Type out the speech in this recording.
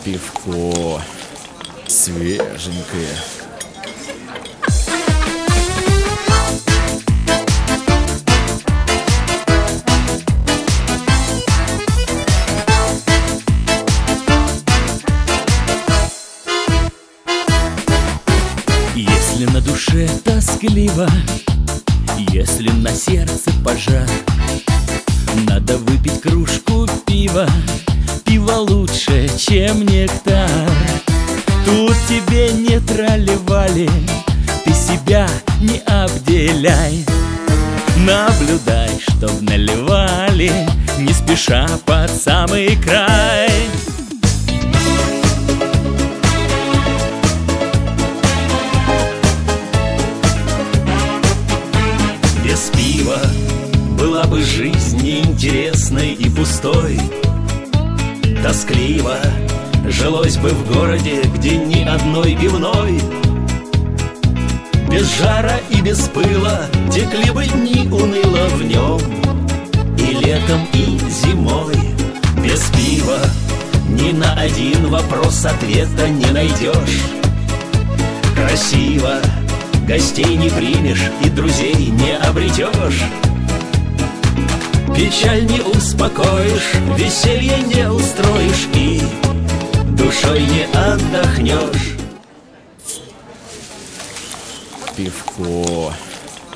Пивко свеженькое. Если на душе тоскливо, если на сердце пожар, надо выпить кружку пива. Пиво лучше, чем нектар. Тут тебе не тролливали, ты себя не обделяй. Наблюдай, чтоб наливали, не спеша под самый край. Без пива была бы жизнь неинтересной и пустой. Тоскливо жилось бы в городе, где ни одной пивной. Без жара и без пыла текли бы дни уныло в нем, и летом, и зимой. Без пива ни на один вопрос ответа не найдешь. Красиво гостей не примешь и друзей не обретешь. Печаль не успокоишь, веселье не устроишь и душой не отдохнешь. Пивко